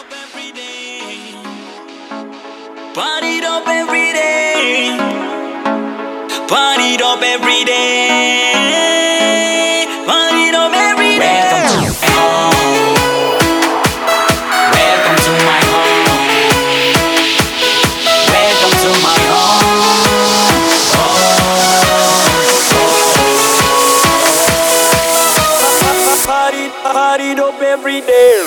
every day. Party it up every day. Party it up every day. Party it up every day. Welcome to my home. Welcome to my home. Party it up every day.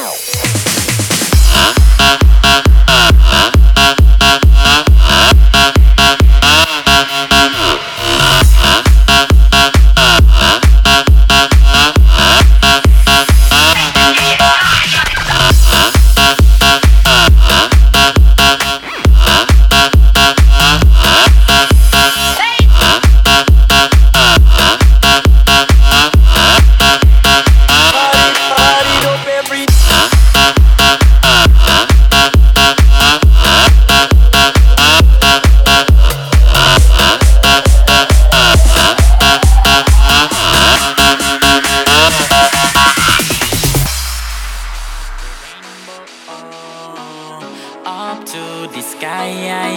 Up to the sky,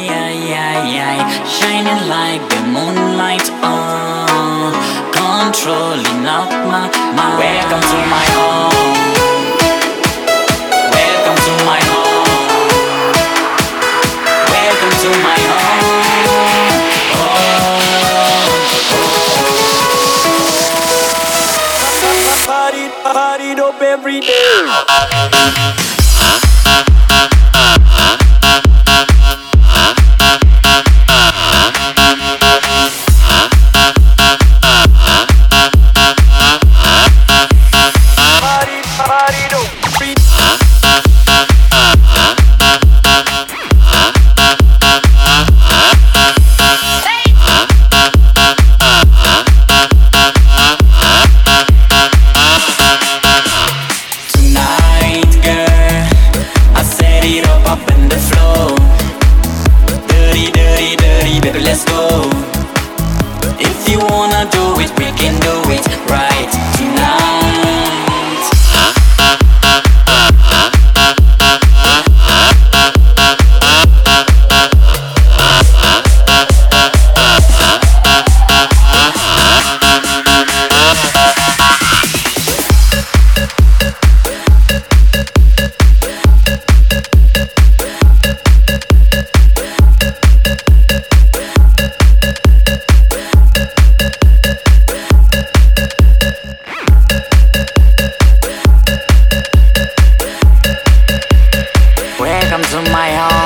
shining like the moonlight, controlling up my mind. Welcome to my home. Welcome to my home. Welcome to my home. Party it up every day. Let's go. If you wanna do it, we can do it right tonight. Welcome to my home.